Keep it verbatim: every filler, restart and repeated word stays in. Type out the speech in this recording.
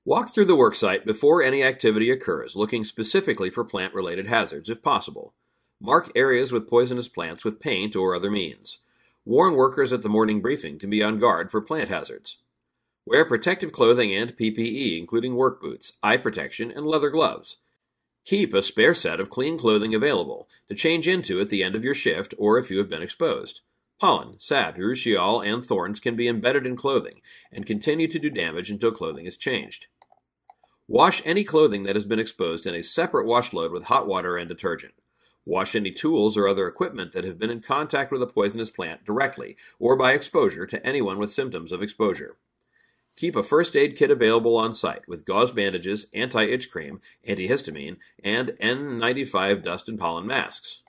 Walk through the worksite before any activity occurs, looking specifically for plant-related hazards if possible. Mark areas with poisonous plants with paint or other means. Warn workers at the morning briefing to be on guard for plant hazards. Wear protective clothing and P P E, including work boots, eye protection, and leather gloves. Keep a spare set of clean clothing available to change into at the end of your shift or if you have been exposed. Pollen, sap, urushiol, and thorns can be embedded in clothing and continue to do damage until clothing is changed. Wash any clothing that has been exposed in a separate wash load with hot water and detergent. Wash any tools or other equipment that have been in contact with a poisonous plant directly or by exposure to anyone with symptoms of exposure. Keep a first aid kit available on site with gauze bandages, anti-itch cream, antihistamine, and N ninety-five dust and pollen masks.